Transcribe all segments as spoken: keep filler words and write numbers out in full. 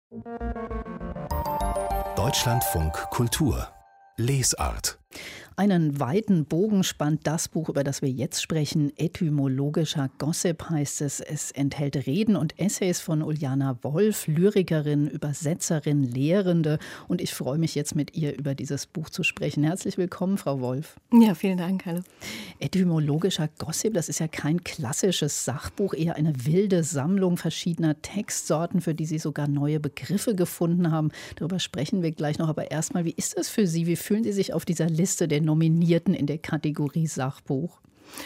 Deutschlandfunk Kultur Lesart. Einen weiten Bogen spannt das Buch, über das wir jetzt sprechen. Etymologischer Gossip heißt es. Es enthält Reden und Essays von Uljana Wolf, Lyrikerin, Übersetzerin, Lehrende. Und ich freue mich jetzt mit ihr über dieses Buch zu sprechen. Herzlich willkommen, Frau Wolf. Ja, vielen Dank. Hallo. Etymologischer Gossip, das ist ja kein klassisches Sachbuch, eher eine wilde Sammlung verschiedener Textsorten, für die Sie sogar neue Begriffe gefunden haben. Darüber sprechen wir gleich noch. Aber erstmal, wie ist das für Sie? Wie fühlen Sie sich auf dieser Liste der Nominierten in der Kategorie Sachbuch?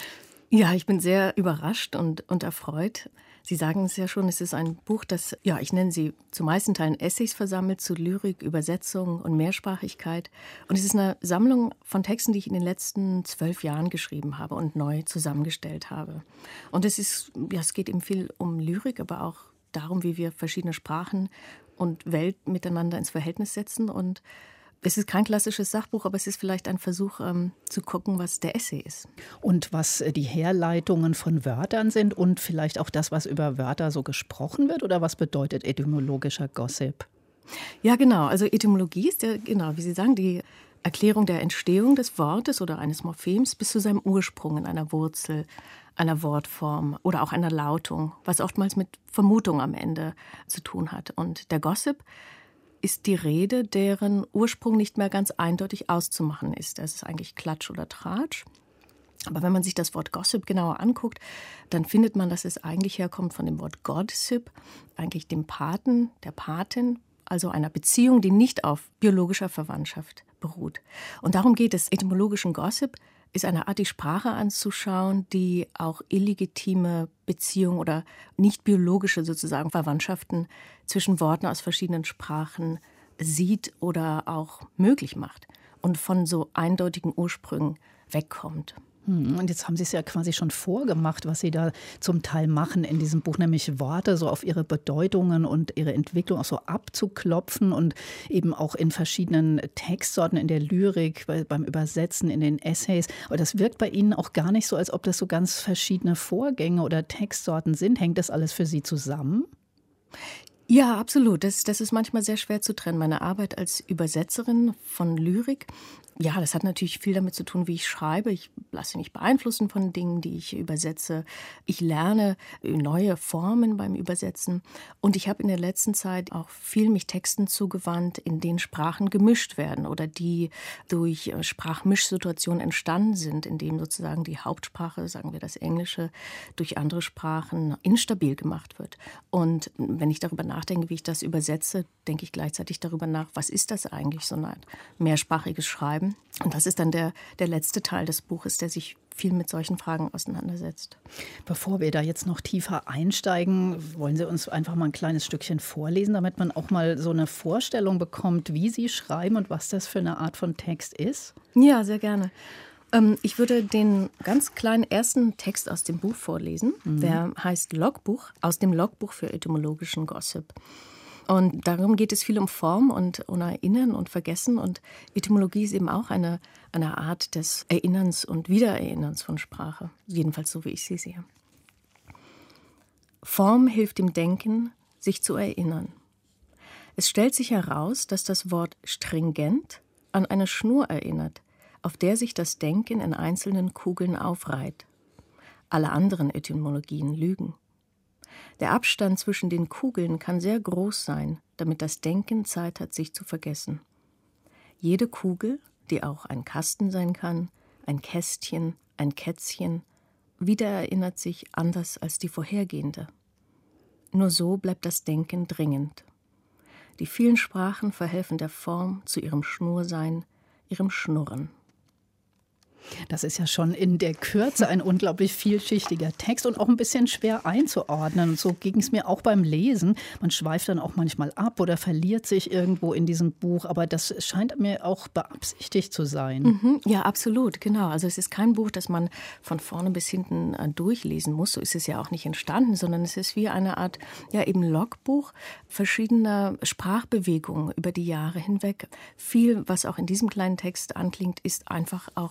Ja, ich bin sehr überrascht und, und erfreut. Sie sagen es ja schon, es ist ein Buch, das, ja, ich nenne sie zu meisten Teilen Essays versammelt zu Lyrik, Übersetzung und Mehrsprachigkeit. Und es ist eine Sammlung von Texten, die ich in den letzten zwölf Jahren geschrieben habe und neu zusammengestellt habe. Und es ist, ja, es geht eben viel um Lyrik, aber auch darum, wie wir verschiedene Sprachen und Welt miteinander ins Verhältnis setzen. Und es ist kein klassisches Sachbuch, aber es ist vielleicht ein Versuch, ähm, zu gucken, was der Essay ist. Und was die Herleitungen von Wörtern sind und vielleicht auch das, was über Wörter so gesprochen wird? Oder was bedeutet etymologischer Gossip? Ja, genau. Also Etymologie ist ja, genau, wie Sie sagen, die Erklärung der Entstehung des Wortes oder eines Morphems bis zu seinem Ursprung in einer Wurzel, einer Wortform oder auch einer Lautung, was oftmals mit Vermutung am Ende zu tun hat. Und der Gossip ist die Rede, deren Ursprung nicht mehr ganz eindeutig auszumachen ist. Das ist eigentlich Klatsch oder Tratsch. Aber wenn man sich das Wort Gossip genauer anguckt, dann findet man, dass es eigentlich herkommt von dem Wort Godssip, eigentlich dem Paten, der Patin, also einer Beziehung, die nicht auf biologischer Verwandtschaft beruht. Und darum geht es. Etymologischen Gossip ist eine Art, die Sprache anzuschauen, die auch illegitime Beziehungen oder nicht biologische sozusagen Verwandtschaften zwischen Worten aus verschiedenen Sprachen sieht oder auch möglich macht und von so eindeutigen Ursprüngen wegkommt. Und jetzt haben Sie es ja quasi schon vorgemacht, was Sie da zum Teil machen in diesem Buch, nämlich Worte so auf ihre Bedeutungen und ihre Entwicklung auch so abzuklopfen und eben auch in verschiedenen Textsorten, in der Lyrik, beim Übersetzen, in den Essays. Aber das wirkt bei Ihnen auch gar nicht so, als ob das so ganz verschiedene Vorgänge oder Textsorten sind. Hängt das alles für Sie zusammen? Ja, absolut. Das, das ist manchmal sehr schwer zu trennen. Meine Arbeit als Übersetzerin von Lyrik, ja, das hat natürlich viel damit zu tun, wie ich schreibe. Ich lasse mich beeinflussen von Dingen, die ich übersetze. Ich lerne neue Formen beim Übersetzen. Und ich habe in der letzten Zeit auch viel mich Texten zugewandt, in denen Sprachen gemischt werden oder die durch Sprachmischsituationen entstanden sind, in denen sozusagen die Hauptsprache, sagen wir das Englische, durch andere Sprachen instabil gemacht wird. Und wenn ich darüber nachdenke, wie ich das übersetze, denke ich gleichzeitig darüber nach, was ist das eigentlich, so ein mehrsprachiges Schreiben. Und das ist dann der, der letzte Teil des Buches, der sich viel mit solchen Fragen auseinandersetzt. Bevor wir da jetzt noch tiefer einsteigen, wollen Sie uns einfach mal ein kleines Stückchen vorlesen, damit man auch mal so eine Vorstellung bekommt, wie Sie schreiben und was das für eine Art von Text ist? Ja, sehr gerne. Ähm, ich würde den ganz kleinen ersten Text aus dem Buch vorlesen. Mhm. Der heißt Logbuch, aus dem Logbuch für etymologischen Gossip. Und darum geht es viel um Form und um Erinnern und Vergessen. Und Etymologie ist eben auch eine, eine Art des Erinnerns und Wiedererinnerns von Sprache. Jedenfalls so, wie ich sie sehe. Form hilft dem Denken, sich zu erinnern. Es stellt sich heraus, dass das Wort stringent an eine Schnur erinnert, auf der sich das Denken in einzelnen Kugeln aufreiht. Alle anderen Etymologien lügen. Der Abstand zwischen den Kugeln kann sehr groß sein, damit das Denken Zeit hat, sich zu vergessen. Jede Kugel, die auch ein Kasten sein kann, ein Kästchen, ein Kätzchen, wiedererinnert sich anders als die vorhergehende. Nur so bleibt das Denken dringend. Die vielen Sprachen verhelfen der Form zu ihrem Schnursein, ihrem Schnurren. Das ist ja schon in der Kürze ein unglaublich vielschichtiger Text und auch ein bisschen schwer einzuordnen. Und so ging es mir auch beim Lesen. Man schweift dann auch manchmal ab oder verliert sich irgendwo in diesem Buch. Aber das scheint mir auch beabsichtigt zu sein. Mhm, ja, absolut, genau. Also es ist kein Buch, das man von vorne bis hinten durchlesen muss. So ist es ja auch nicht entstanden, sondern es ist wie eine Art, ja, eben Logbuch verschiedener Sprachbewegungen über die Jahre hinweg. Viel, was auch in diesem kleinen Text anklingt, ist einfach auch durch Sprache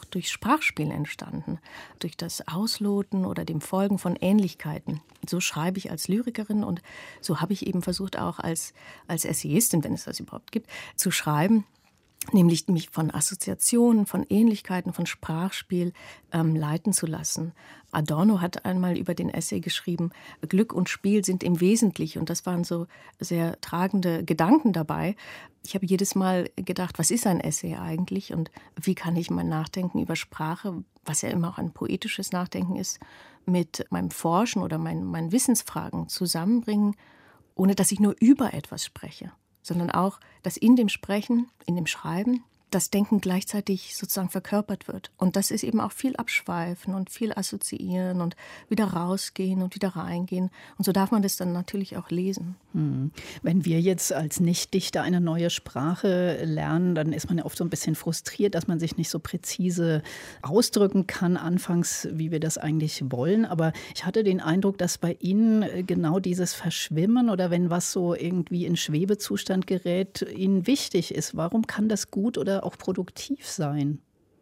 Sprachspiel entstanden, durch das Ausloten oder dem Folgen von Ähnlichkeiten. So schreibe ich als Lyrikerin und so habe ich eben versucht, auch als, als Essayistin, wenn es das überhaupt gibt, zu schreiben. Nämlich mich von Assoziationen, von Ähnlichkeiten, von Sprachspiel ähm, leiten zu lassen. Adorno hat einmal über den Essay geschrieben, Glück und Spiel sind im Wesentlichen. Und das waren so sehr tragende Gedanken dabei. Ich habe jedes Mal gedacht, was ist ein Essay eigentlich und wie kann ich mein Nachdenken über Sprache, was ja immer auch ein poetisches Nachdenken ist, mit meinem Forschen oder meinen, meinen Wissensfragen zusammenbringen, ohne dass ich nur über etwas spreche, sondern auch, dass in dem Sprechen, in dem Schreiben, das Denken gleichzeitig sozusagen verkörpert wird. Und das ist eben auch viel Abschweifen und viel Assoziieren und wieder rausgehen und wieder reingehen. Und so darf man das dann natürlich auch lesen. Hm. Wenn wir jetzt als Nichtdichter eine neue Sprache lernen, dann ist man ja oft so ein bisschen frustriert, dass man sich nicht so präzise ausdrücken kann anfangs, wie wir das eigentlich wollen. Aber ich hatte den Eindruck, dass bei Ihnen genau dieses Verschwimmen oder wenn was so irgendwie in Schwebezustand gerät, Ihnen wichtig ist. Warum kann das gut oder auch produktiv sein?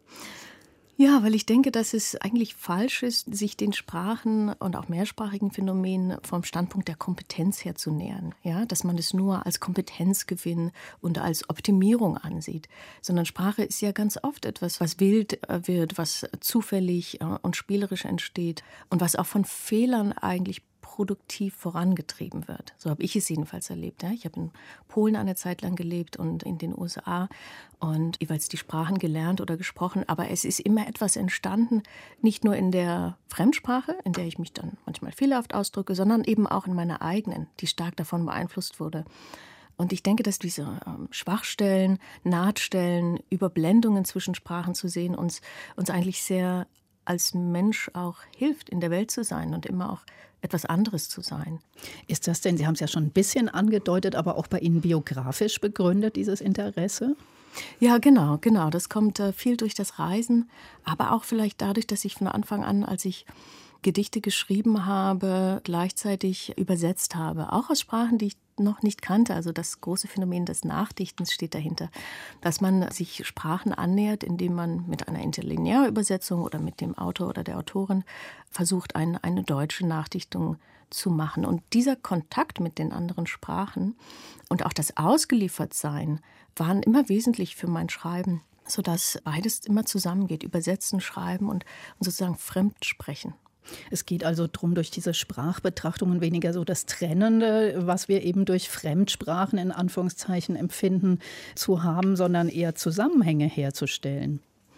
Ja, weil ich denke, dass es eigentlich falsch ist, sich den Sprachen und auch mehrsprachigen Phänomenen vom Standpunkt der Kompetenz her zu nähern. Ja, dass man es nur als Kompetenzgewinn und als Optimierung ansieht. Sondern Sprache ist ja ganz oft etwas, was wild wird, was zufällig und spielerisch entsteht und was auch von Fehlern eigentlich produktiv vorangetrieben wird. So habe ich es jedenfalls erlebt. Ja. Ich habe in Polen eine Zeit lang gelebt und in den U S A und jeweils die Sprachen gelernt oder gesprochen. Aber es ist immer etwas entstanden, nicht nur in der Fremdsprache, in der ich mich dann manchmal fehlerhaft ausdrücke, sondern eben auch in meiner eigenen, die stark davon beeinflusst wurde. Und ich denke, dass diese ähm, Schwachstellen, Nahtstellen, Überblendungen zwischen Sprachen zu sehen, uns, uns eigentlich sehr als Mensch auch hilft, in der Welt zu sein und immer auch etwas anderes zu sein. Ist das denn, Sie haben es ja schon ein bisschen angedeutet, aber auch bei Ihnen biografisch begründet, dieses Interesse? Ja, genau, genau. Das kommt äh, viel durch das Reisen, aber auch vielleicht dadurch, dass ich von Anfang an, als ich Gedichte geschrieben habe, gleichzeitig übersetzt habe. Auch aus Sprachen, die ich noch nicht kannte. Also das große Phänomen des Nachdichtens steht dahinter. Dass man sich Sprachen annähert, indem man mit einer Interlinearübersetzung oder mit dem Autor oder der Autorin versucht, ein, eine deutsche Nachdichtung zu machen. Und dieser Kontakt mit den anderen Sprachen und auch das Ausgeliefertsein waren immer wesentlich für mein Schreiben, sodass beides immer zusammengeht. Übersetzen, schreiben und, und sozusagen Fremdsprechen. Es geht also darum, durch diese Sprachbetrachtungen weniger so das Trennende, was wir eben durch Fremdsprachen in Anführungszeichen empfinden, zu haben, sondern eher Zusammenhänge herzustellen.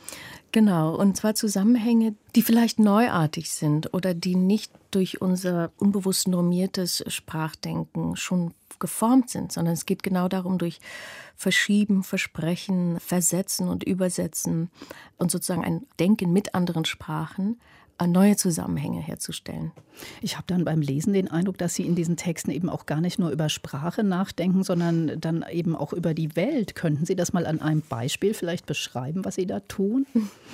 Genau, und zwar Zusammenhänge, die vielleicht neuartig sind oder die nicht durch unser unbewusst normiertes Sprachdenken schon geformt sind, sondern es geht genau darum, durch Verschieben, Versprechen, Versetzen und Übersetzen und sozusagen ein Denken mit anderen Sprachen, neue Zusammenhänge herzustellen. Ich habe dann beim Lesen den Eindruck, dass Sie in diesen Texten eben auch gar nicht nur über Sprache nachdenken, sondern dann eben auch über die Welt. Könnten Sie das mal an einem Beispiel vielleicht beschreiben, was Sie da tun?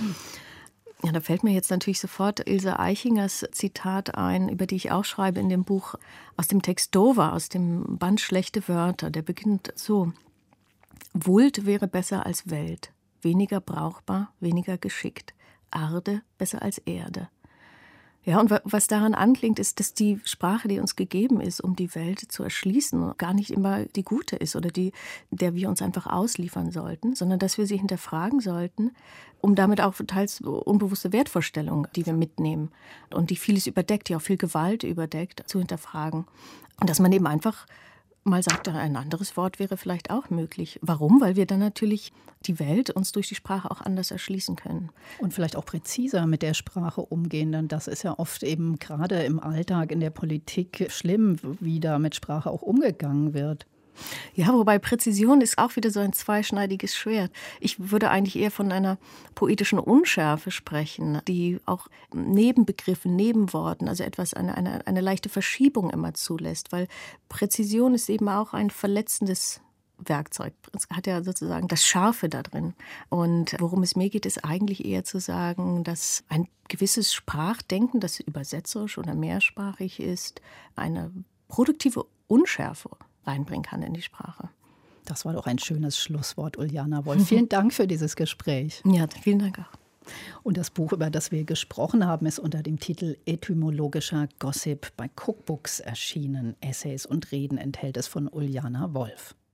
Ja, da fällt mir jetzt natürlich sofort Ilse Eichingers Zitat ein, über die ich auch schreibe in dem Buch aus dem Text Dover, aus dem Band Schlechte Wörter. Der beginnt so: Wult wäre besser als Welt, weniger brauchbar, weniger geschickt. Arde besser als Erde. Ja, und was daran anklingt, ist, dass die Sprache, die uns gegeben ist, um die Welt zu erschließen, gar nicht immer die gute ist oder die, der wir uns einfach ausliefern sollten, sondern dass wir sie hinterfragen sollten, um damit auch teils unbewusste Wertvorstellungen, die wir mitnehmen und die vieles überdeckt, die auch viel Gewalt überdeckt, zu hinterfragen. Und dass man eben einfach mal sagt, ein anderes Wort wäre vielleicht auch möglich. Warum? Weil wir dann natürlich die Welt uns durch die Sprache auch anders erschließen können. Und vielleicht auch präziser mit der Sprache umgehen, denn das ist ja oft eben gerade im Alltag, in der Politik schlimm, wie da mit Sprache auch umgegangen wird. Ja, wobei Präzision ist auch wieder so ein zweischneidiges Schwert. Ich würde eigentlich eher von einer poetischen Unschärfe sprechen, die auch Nebenbegriffen, Nebenworten, also etwas, eine, eine, eine leichte Verschiebung immer zulässt, weil Präzision ist eben auch ein verletzendes Werkzeug. Es hat ja sozusagen das Scharfe da drin. Und worum es mir geht, ist eigentlich eher zu sagen, dass ein gewisses Sprachdenken, das übersetzerisch oder mehrsprachig ist, eine produktive Unschärfe reinbringen kann in die Sprache. Das war doch ein schönes Schlusswort, Uljana Wolf. Vielen Dank für dieses Gespräch. Ja, vielen Dank auch. Und das Buch, über das wir gesprochen haben, ist unter dem Titel Etymologischer Gossip bei Cookbooks erschienen. Essays und Reden enthält es von Uljana Wolf.